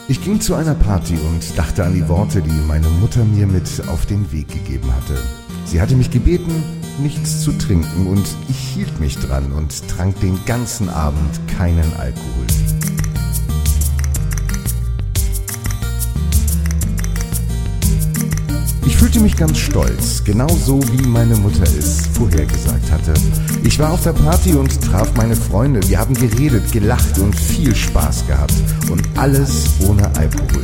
Ich ging zu einer Party und dachte an die Worte, die meine Mutter mir mit auf den Weg gegeben hatte. Sie hatte mich gebeten, nichts zu trinken, und ich hielt mich dran und trank den ganzen Abend keinen Alkohol. Ich fühlte mich ganz stolz, genauso wie meine Mutter es vorhergesagt hatte. Ich war auf der Party und traf meine Freunde. Wir haben geredet, gelacht und viel Spaß gehabt. Und alles ohne Alkohol.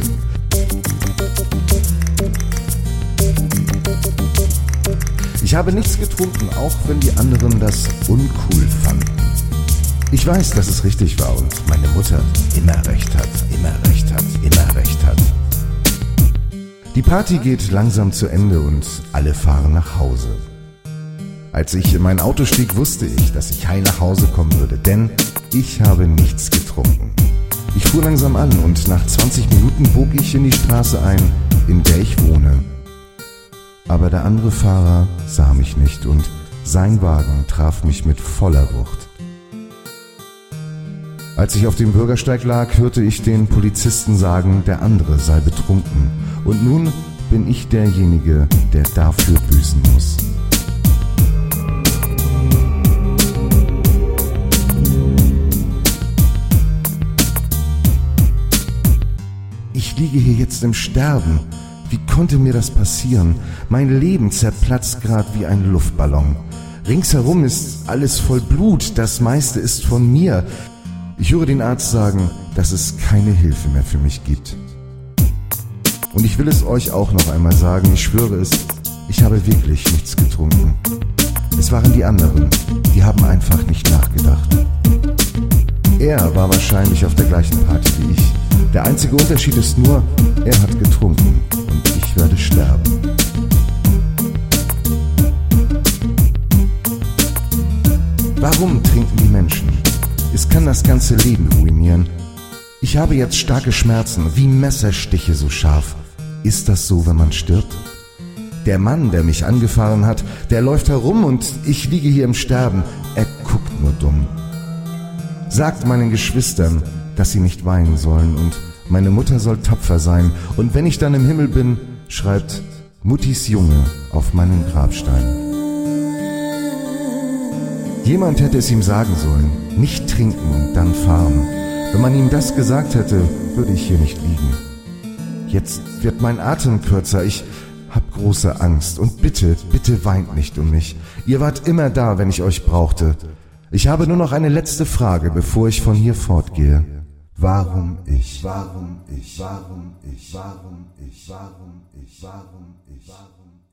Ich habe nichts getrunken, auch wenn die anderen das uncool fanden. Ich weiß, dass es richtig war und meine Mutter immer recht hat, immer recht hat, immer recht hat. Die Party geht langsam zu Ende und alle fahren nach Hause. Als ich in mein Auto stieg, wusste ich, dass ich heil nach Hause kommen würde, denn ich habe nichts getrunken. Ich fuhr langsam an und nach 20 Minuten bog ich in die Straße ein, in der ich wohne. Aber der andere Fahrer sah mich nicht und sein Wagen traf mich mit voller Wucht. Als ich auf dem Bürgersteig lag, hörte ich den Polizisten sagen, der andere sei betrunken. Und nun bin ich derjenige, der dafür büßen muss. Ich liege hier jetzt im Sterben. Wie konnte mir das passieren? Mein Leben zerplatzt grad wie ein Luftballon. Ringsherum ist alles voll Blut, das meiste ist von mir. Ich höre den Arzt sagen, dass es keine Hilfe mehr für mich gibt. Und ich will es euch auch noch einmal sagen, ich schwöre es, ich habe wirklich nichts getrunken. Es waren die anderen, die haben einfach nicht nachgedacht. Er war wahrscheinlich auf der gleichen Party wie ich. Der einzige Unterschied ist nur, er hat getrunken und ich werde sterben. Warum trinken die Menschen? Es kann das ganze Leben ruinieren. Ich habe jetzt starke Schmerzen, wie Messerstiche so scharf. Ist das so, wenn man stirbt? Der Mann, der mich angefahren hat, der läuft herum und ich liege hier im Sterben. Er guckt nur dumm. Sagt meinen Geschwistern, dass sie nicht weinen sollen, und meine Mutter soll tapfer sein. Und wenn ich dann im Himmel bin, schreibt Muttis Junge auf meinen Grabstein. Jemand hätte es ihm sagen sollen, nicht trinken und dann fahren. Wenn man ihm das gesagt hätte, würde ich hier nicht liegen. Jetzt wird mein Atem kürzer, ich hab große Angst. Und bitte, bitte weint nicht um mich. Ihr wart immer da, wenn ich euch brauchte. Ich habe nur noch eine letzte Frage, bevor ich von hier fortgehe. Warum ich? Warum ich? Warum ich? Warum ich? Warum ich? Warum ich? Warum ich?